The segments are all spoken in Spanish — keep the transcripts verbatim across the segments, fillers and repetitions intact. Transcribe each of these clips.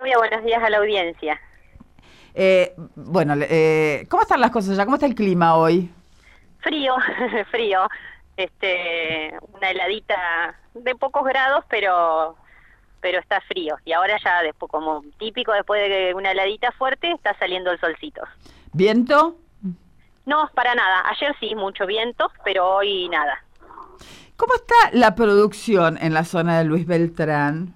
Claudia, buenos días a la audiencia. Eh, bueno, eh, ¿cómo están las cosas ya? ¿Cómo está el clima hoy? Frío, frío. Este, una heladita de pocos grados, pero pero está frío. Y ahora ya, después, como típico después de una heladita fuerte, está saliendo el solcito. ¿Viento? No, para nada. Ayer sí, mucho viento, pero hoy nada. ¿Cómo está la producción en la zona de Luis Beltrán?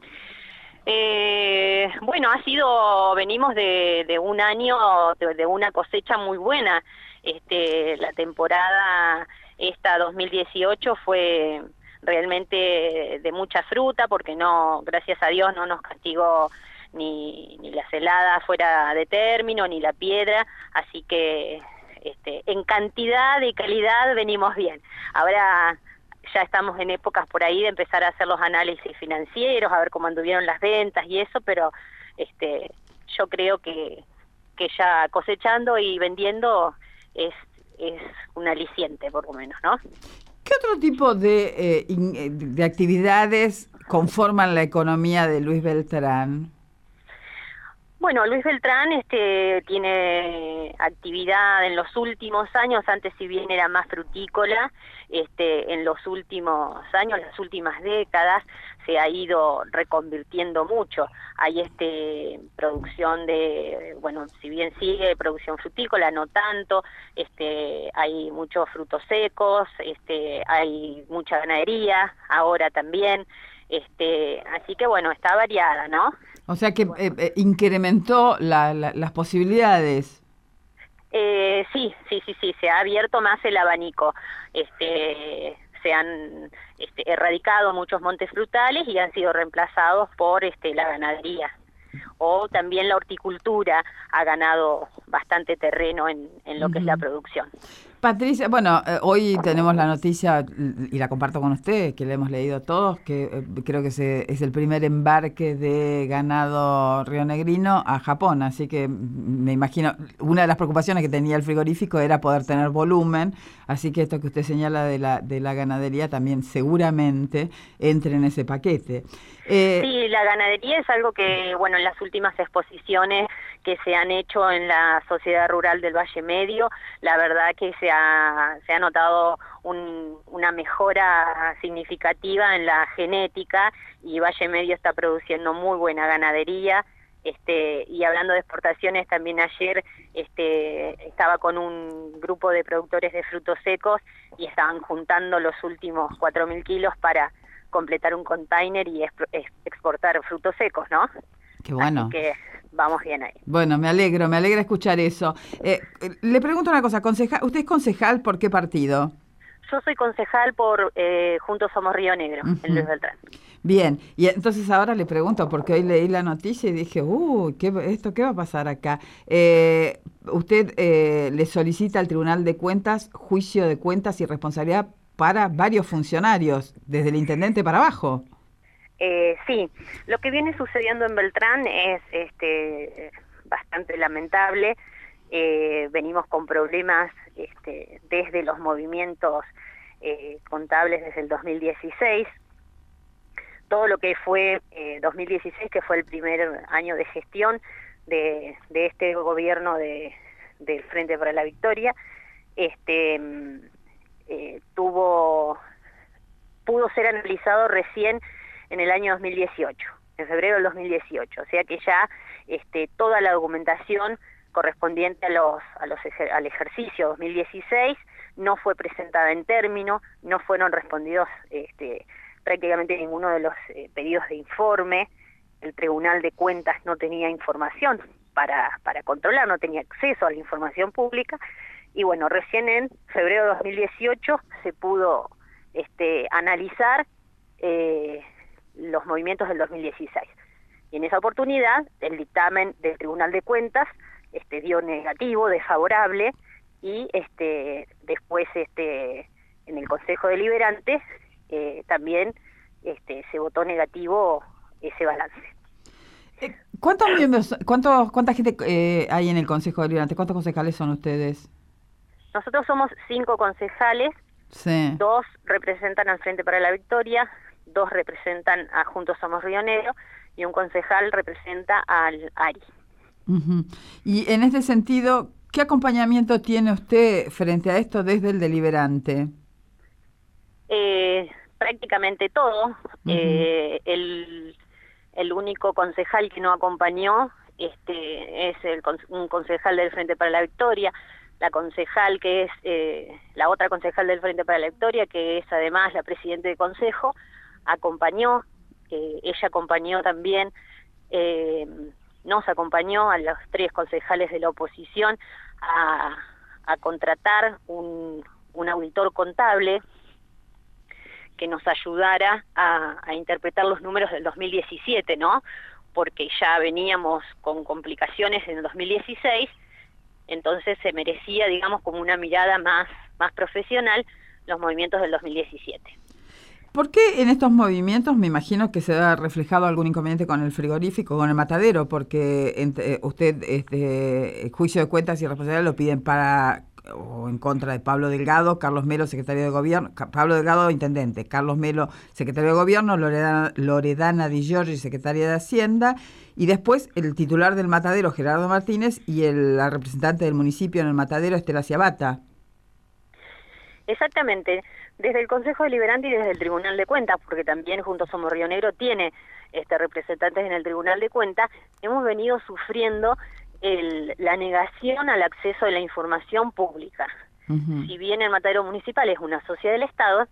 Eh, bueno, ha sido, venimos de, de un año, de, de una cosecha muy buena. Este, la temporada esta dos mil dieciocho fue realmente de mucha fruta, porque no, gracias a Dios no nos castigó ni, ni las heladas fuera de término, ni la piedra, así que este, en cantidad y calidad venimos bien. Ahora ya estamos en épocas por ahí de empezar a hacer los análisis financieros, a ver cómo anduvieron las ventas y eso, pero este yo creo que, que ya cosechando y vendiendo es, es un aliciente, por lo menos, ¿no? ¿Qué otro tipo de, eh, in- eh, de actividades conforman la economía de Luis Beltrán? Bueno, Luis Beltrán este, tiene actividad en los últimos años, antes si bien era más frutícola, este, en los últimos años, las últimas décadas, se ha ido reconvirtiendo mucho. Hay este, producción de, bueno, si bien sigue producción frutícola, no tanto, este, hay muchos frutos secos, este, hay mucha ganadería, ahora también, este, así que bueno, está variada, ¿no? O sea que Y eh, bueno. eh, incrementó la- la- las posibilidades. Eh, sí, sí, sí, sí, se ha abierto más el abanico. Este, se han este, erradicado muchos montes frutales y han sido reemplazados por este, la ganadería. O también la horticultura ha ganado bastante terreno en, en lo que es la Ujú. producción. Patricia, bueno, eh, hoy tenemos la noticia y la comparto con usted, que la hemos leído todos, que eh, creo que se, es el primer embarque de ganado rionegrino a Japón, así que mm, me imagino, una de las preocupaciones que tenía el frigorífico era poder tener volumen, así que esto que usted señala de la, de la ganadería también seguramente entre en ese paquete. Eh, Sí, la ganadería es algo que, bueno, en las últimas exposiciones que se han hecho en la Sociedad Rural del Valle Medio, la verdad que se ha, se ha notado un, una mejora significativa en la genética y Valle Medio está produciendo muy buena ganadería. Este, y hablando de exportaciones, también ayer este, estaba con un grupo de productores de frutos secos y estaban juntando los últimos cuatro mil kilos para completar un container y exportar frutos secos, ¿no? qué Así bueno. que vamos bien ahí. Bueno, me alegro, me alegra escuchar eso. Eh, eh, le pregunto una cosa, conceja- ¿usted es concejal por qué partido? Yo soy concejal por eh, Juntos Somos Río Negro, en Luis Ujú. Beltrán. Bien, y entonces ahora le pregunto, porque hoy leí la noticia y dije, uy, ¿qué, esto qué va a pasar acá? Eh, usted eh, le solicita al Tribunal de Cuentas juicio de cuentas y responsabilidad para varios funcionarios, desde el intendente para abajo. Eh, sí, lo que viene sucediendo en Beltrán es este, bastante lamentable. Eh, venimos con problemas este, desde los movimientos eh, contables desde el dos mil dieciséis. Todo lo que fue eh, dos mil dieciséis, que fue el primer año de gestión de, de este gobierno de, del Frente para la Victoria, este, eh, tuvo, pudo ser analizado recién en el año dos mil dieciocho, en febrero del dos mil dieciocho, o sea que ya este, toda la documentación correspondiente a los, a los ejer al ejercicio dos mil dieciséis no fue presentada en término, no fueron respondidos este, prácticamente ninguno de los eh, pedidos de informe. El Tribunal de Cuentas no tenía información para, para controlar, no tenía acceso a la información pública, y bueno, recién en febrero de dos mil dieciocho se pudo este, analizar eh, los movimientos del dos mil dieciséis. Y en esa oportunidad, el dictamen del Tribunal de Cuentas este, dio negativo, desfavorable, y este, después este, en el Consejo Deliberante eh, también este, se votó negativo ese balance. Eh, ¿Cuántos miembros, cuántos, cuánta gente eh, hay en el Consejo Deliberante? ¿Cuántos concejales son ustedes? Nosotros somos cinco concejales, Sí. dos representan al Frente para la Victoria, dos representan a Juntos Somos Río Negro y un concejal representa al A R I. Uh-huh. Y en este sentido, ¿qué acompañamiento tiene usted frente a esto desde el deliberante? Eh, prácticamente todo. Uh-huh. eh, el, el único concejal que no acompañó este, es el, un concejal del Frente para la Victoria, la concejal que es, eh, la otra concejal del Frente para la Victoria, que es además la presidenta de consejo, acompañó, eh, ella acompañó también, eh, nos acompañó a los tres concejales de la oposición a, a contratar un, un auditor contable que nos ayudara a, a interpretar los números del dos mil diecisiete, ¿no? Porque ya veníamos con complicaciones en el dos mil dieciséis, entonces se merecía, digamos, como una mirada más, más profesional los movimientos del dos mil diecisiete. ¿Por qué en estos movimientos me imagino que se ha reflejado algún inconveniente con el frigorífico, con el matadero? Porque entre, usted, este, el juicio de cuentas y responsabilidad lo piden para o en contra de Pablo Delgado, Carlos Melo, secretario de Gobierno, Pablo Delgado, intendente, Carlos Melo, secretario de Gobierno, Loredana, Loredana Di Giorgi, secretaria de Hacienda, y después el titular del matadero, Gerardo Martínez, y el, la representante del municipio en el matadero, Estela Ciabatta. Exactamente, desde el Consejo Deliberante y desde el Tribunal de Cuentas, porque también Juntos Somos Río Negro tiene este, representantes en el Tribunal de Cuentas, hemos venido sufriendo el, la negación al acceso a la información pública. Uh-huh. Si bien el matadero municipal es una sociedad del Estado,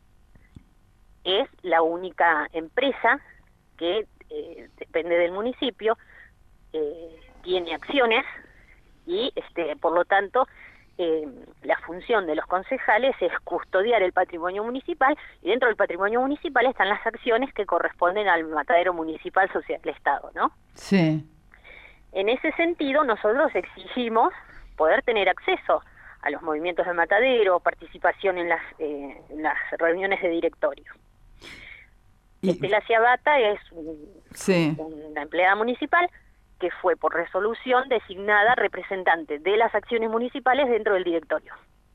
es la única empresa que eh, depende del municipio, eh, tiene acciones y este, por lo tanto eh, la función de los concejales es custodiar el patrimonio municipal, y dentro del patrimonio municipal están las acciones que corresponden al matadero municipal sociedad del Estado, ¿no? Sí. En ese sentido, nosotros exigimos poder tener acceso a los movimientos de matadero, participación en las, eh, en las reuniones de directorio. Y... Estela Ciabatta es un, sí. una empleada municipal que fue por resolución designada representante de las acciones municipales dentro del directorio.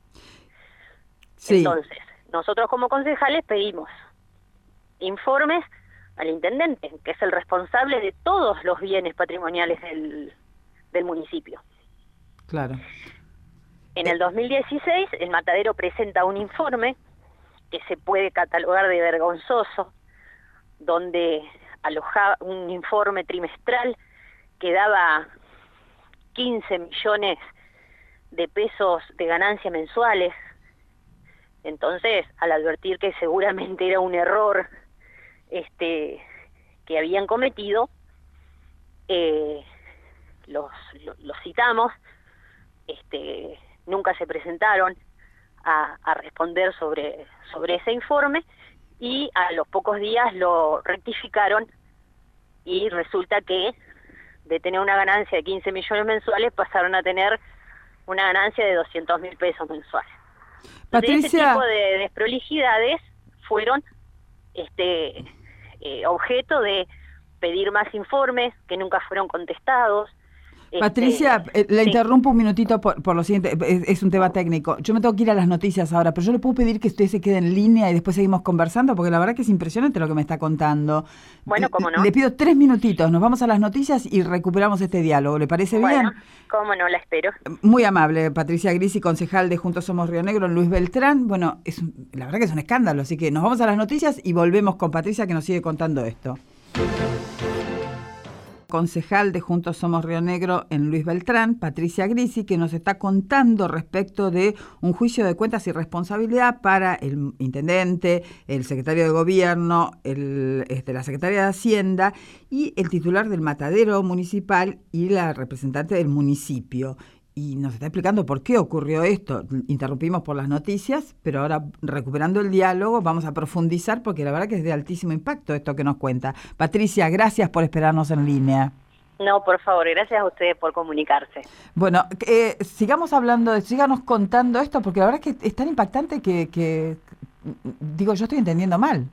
Sí. Entonces, nosotros como concejales pedimos informes al intendente, que es el responsable de todos los bienes patrimoniales del, del municipio. Claro. En el dos mil dieciséis, el matadero presenta un informe que se puede catalogar de vergonzoso, donde alojaba un informe trimestral que daba quince millones de pesos de ganancia mensuales. Entonces, al advertir que seguramente era un error este que habían cometido, eh, los, los, los citamos, este nunca se presentaron a, a responder sobre, sobre ese informe, y a los pocos días lo rectificaron, y resulta que de tener una ganancia de quince millones mensuales pasaron a tener una ganancia de doscientos mil pesos mensuales. Entonces, Patricia, ese tipo de desprolijidades fueron este eh, objeto de pedir más informes que nunca fueron contestados. Patricia, este, le sí. interrumpo un minutito por, por lo siguiente, es, es un tema técnico. Yo me tengo que ir a las noticias ahora, pero yo le puedo pedir que usted se quede en línea y después seguimos conversando, porque la verdad que es impresionante lo que me está contando. Bueno, cómo no. Le pido tres minutitos, nos vamos a las noticias y recuperamos este diálogo. ¿Le parece bueno, bien? Cómo no, la espero. Muy amable, Patricia Grisi, concejal de Juntos Somos Río Negro, Luis Beltrán. Bueno, es un, la verdad que es un escándalo, así que nos vamos a las noticias y volvemos con Patricia, que nos sigue contando esto. Concejal de Juntos Somos Río Negro en Luis Beltrán, Patricia Grisi, que nos está contando respecto de un juicio de cuentas y responsabilidad para el intendente, el secretario de Gobierno, el, este, la secretaria de Hacienda y el titular del matadero municipal y la representante del municipio. Y nos está explicando por qué ocurrió esto. Interrumpimos por las noticias, pero ahora, recuperando el diálogo, vamos a profundizar, porque la verdad que es de altísimo impacto esto que nos cuenta. Patricia, gracias por esperarnos en línea. No, por favor, gracias a ustedes por comunicarse. Bueno, eh, sigamos hablando, de, síganos contando esto, porque la verdad es que es tan impactante que, que digo, yo estoy entendiendo mal.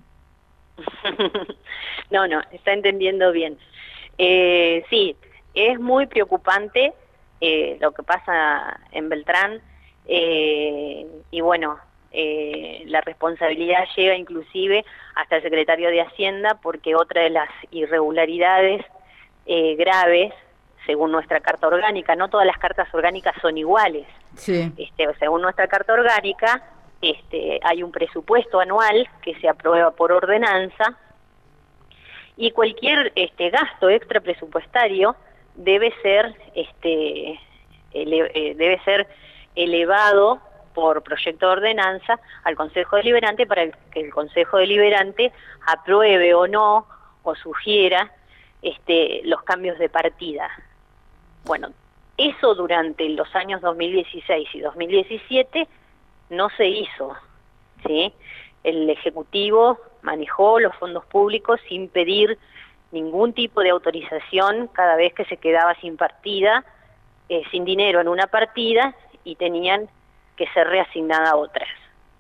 No, no, está entendiendo bien. Eh, sí, es muy preocupante Eh, lo que pasa en Beltrán, eh, y bueno, eh, la responsabilidad llega inclusive hasta el secretario de Hacienda, porque otra de las irregularidades eh, graves, según nuestra carta orgánica, no todas las cartas orgánicas son iguales. Sí. Este, según nuestra carta orgánica, este, hay un presupuesto anual que se aprueba por ordenanza, y cualquier este, gasto extra presupuestario debe ser, este, ele, eh, debe ser elevado por proyecto de ordenanza al Consejo Deliberante para el, que el Consejo Deliberante apruebe o no, o sugiera este, los cambios de partida. Bueno, eso durante los años dos mil dieciséis y dos mil diecisiete no se hizo, ¿sí? El Ejecutivo manejó los fondos públicos sin pedir ningún tipo de autorización cada vez que se quedaba sin partida, eh, sin dinero en una partida, y tenían que ser reasignada a otras.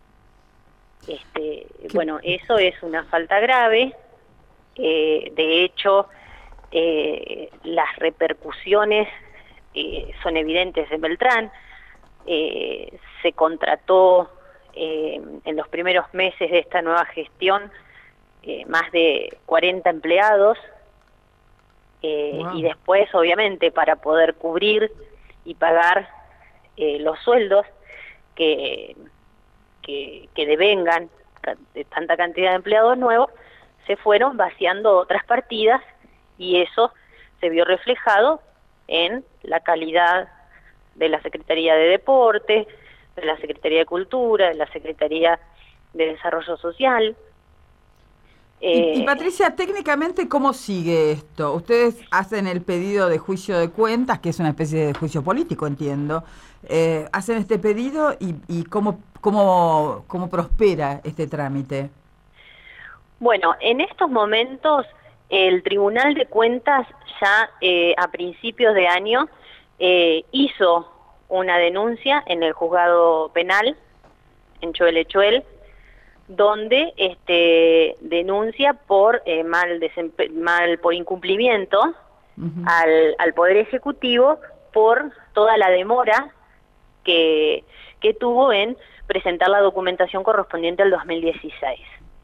Este, bueno, eso es una falta grave. Eh, de hecho, eh, las repercusiones eh, son evidentes en Beltrán. Eh, se contrató eh, en los primeros meses de esta nueva gestión eh, más de cuarenta empleados, eh, wow. Y después, obviamente, para poder cubrir y pagar eh, los sueldos que, que, que devengan de tanta cantidad de empleados nuevos, se fueron vaciando otras partidas, y eso se vio reflejado en la calidad de la Secretaría de Deporte, de la Secretaría de Cultura, de la Secretaría de Desarrollo Social. Eh, y, y Patricia, técnicamente, ¿cómo sigue esto? Ustedes hacen el pedido de juicio de cuentas, que es una especie de juicio político, entiendo. Eh, hacen este pedido y, y ¿cómo, cómo, cómo prospera este trámite? Bueno, en estos momentos el Tribunal de Cuentas ya eh, a principios de año eh, hizo una denuncia en el juzgado penal en Choel-Echuel, donde este, denuncia por eh, mal, mal por incumplimiento uh-huh. al, al Poder Ejecutivo por toda la demora que, que tuvo en presentar la documentación correspondiente al dos mil dieciséis.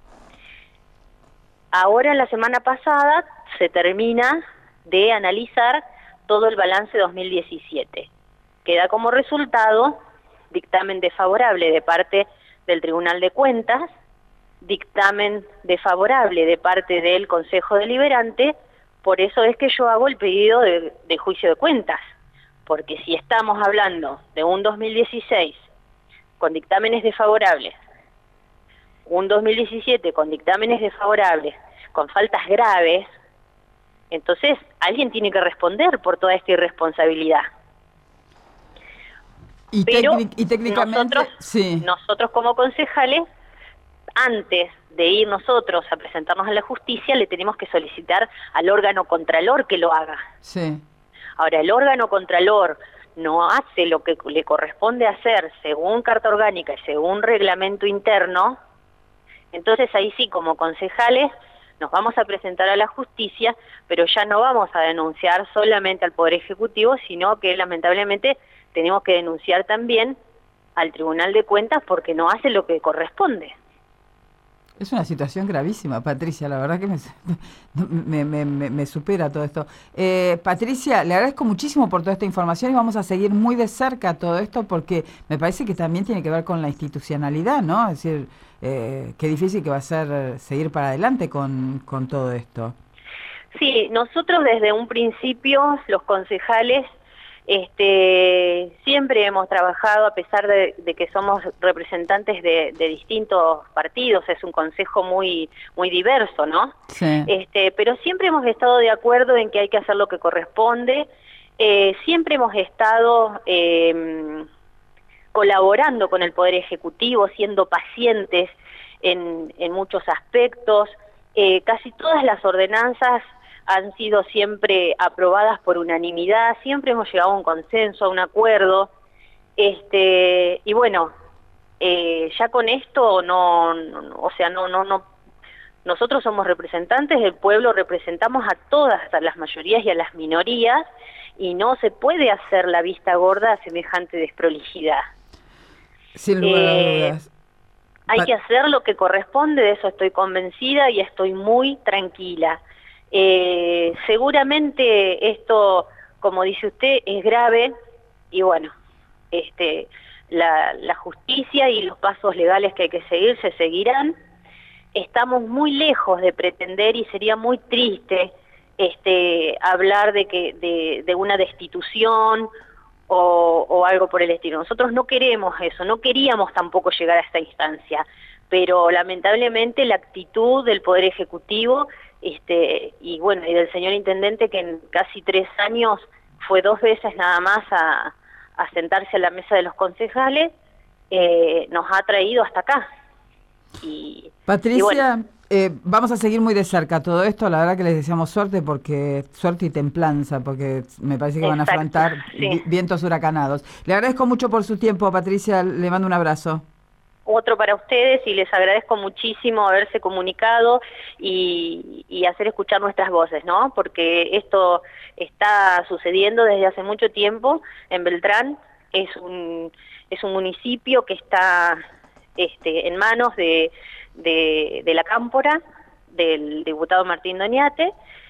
Ahora, la semana pasada, se termina de analizar todo el balance dos mil diecisiete. Queda como resultado dictamen desfavorable de parte del Tribunal de Cuentas, dictamen desfavorable de parte del Consejo Deliberante. Por eso es que yo hago el pedido de, de juicio de cuentas, porque si estamos hablando de un dos mil dieciséis con dictámenes desfavorables, un dos mil diecisiete con dictámenes desfavorables, con faltas graves, entonces alguien tiene que responder por toda esta irresponsabilidad. Y, Pero y técnicamente, nosotros, sí. nosotros como concejales, antes de ir nosotros a presentarnos a la justicia, le tenemos que solicitar al órgano contralor que lo haga. Sí. Ahora, el órgano contralor no hace lo que le corresponde hacer según carta orgánica y según reglamento interno. Entonces ahí sí, como concejales, nos vamos a presentar a la justicia, pero ya no vamos a denunciar solamente al Poder Ejecutivo, sino que lamentablemente tenemos que denunciar también al Tribunal de Cuentas porque no hace lo que corresponde. Es una situación gravísima, Patricia, la verdad que me, me, me, me, me supera todo esto. Eh, Patricia, le agradezco muchísimo por toda esta información y vamos a seguir muy de cerca todo esto porque me parece que también tiene que ver con la institucionalidad, ¿no? Es decir, eh, qué difícil que va a ser seguir para adelante con, con todo esto. Sí, nosotros desde un principio, los concejales, Este, siempre hemos trabajado, a pesar de, de que somos representantes de, de distintos partidos, es un consejo muy muy diverso, ¿no? Sí. Este, pero siempre hemos estado de acuerdo en que hay que hacer lo que corresponde, eh, siempre hemos estado eh, colaborando con el Poder Ejecutivo, siendo pacientes en, en muchos aspectos, eh, casi todas las ordenanzas han sido siempre aprobadas por unanimidad, siempre hemos llegado a un consenso, a un acuerdo, este y bueno, eh, ya con esto no, no, o sea, no, no, no, nosotros somos representantes del pueblo, representamos a todas, a las mayorías y a las minorías, y no se puede hacer la vista gorda a semejante desprolijidad. Sin lugar a dudas. Hay que hacer lo que corresponde, de eso estoy convencida y estoy muy tranquila. Eh, seguramente esto, como dice usted, es grave y bueno, este, la, la justicia y los pasos legales que hay que seguir se seguirán. Estamos muy lejos de pretender y sería muy triste este, hablar de, que, de, de una destitución O, o algo por el estilo. Nosotros no queremos eso, no queríamos tampoco llegar a esta instancia, pero lamentablemente la actitud del Poder Ejecutivo este, y bueno, y del señor Intendente, que en casi tres años fue dos veces nada más a, a sentarse a la mesa de los concejales, eh, nos ha traído hasta acá. Y, Patricia, y bueno, eh, vamos a seguir muy de cerca todo esto. La verdad que les deseamos suerte, porque suerte y templanza, porque me parece que exacto, van a afrontar sí. vientos huracanados. Le agradezco mucho por su tiempo, Patricia. Le mando un abrazo. Otro para ustedes, y les agradezco muchísimo haberse comunicado y, y hacer escuchar nuestras voces, ¿no? Porque esto está sucediendo desde hace mucho tiempo en Beltrán. Es un, es un municipio que está este, en manos de, de, de la Cámpora, del diputado Martín Doñate,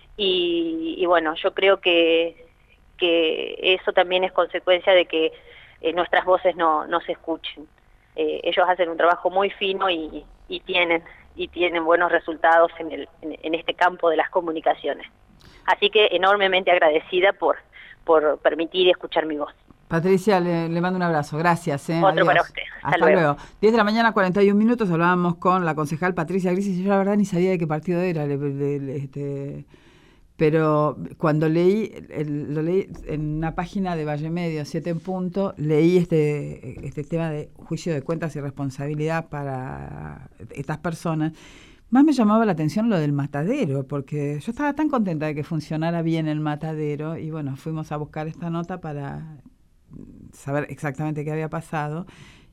y, y bueno, yo creo que, que eso también es consecuencia de que eh, nuestras voces no, no se escuchen. Eh, ellos hacen un trabajo muy fino y, y tienen y tienen buenos resultados en, el, en, en este campo de las comunicaciones. Así que enormemente agradecida por, por permitir escuchar mi voz. Patricia, le, le mando un abrazo. Gracias. ¿eh? Otro Adiós. para usted. Hasta, Hasta luego. luego. diez de la mañana, cuarenta y un minutos, hablábamos con la concejal Patricia Grisis. Yo la verdad ni sabía de qué partido era. Le, le, le, este... Pero cuando leí, el, lo leí en una página de Valle Medio, siete en punto, leí este, este tema de juicio de cuentas y responsabilidad para estas personas. Más me llamaba la atención lo del matadero, porque yo estaba tan contenta de que funcionara bien el matadero, y bueno, fuimos a buscar esta nota para saber exactamente qué había pasado,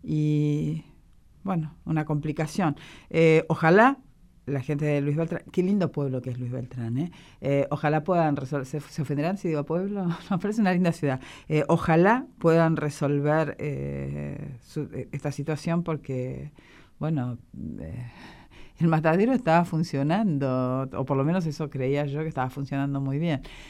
y bueno, una complicación. Eh, ojalá la gente de Luis Beltrán, qué lindo pueblo que es Luis Beltrán, ¿eh? Eh, ojalá puedan resolver, ¿se, ¿se ofenderán si digo pueblo? Me parece una linda ciudad. Eh, ojalá puedan resolver eh, su, esta situación, porque, bueno, eh, el matadero estaba funcionando, o por lo menos eso creía yo, que estaba funcionando muy bien.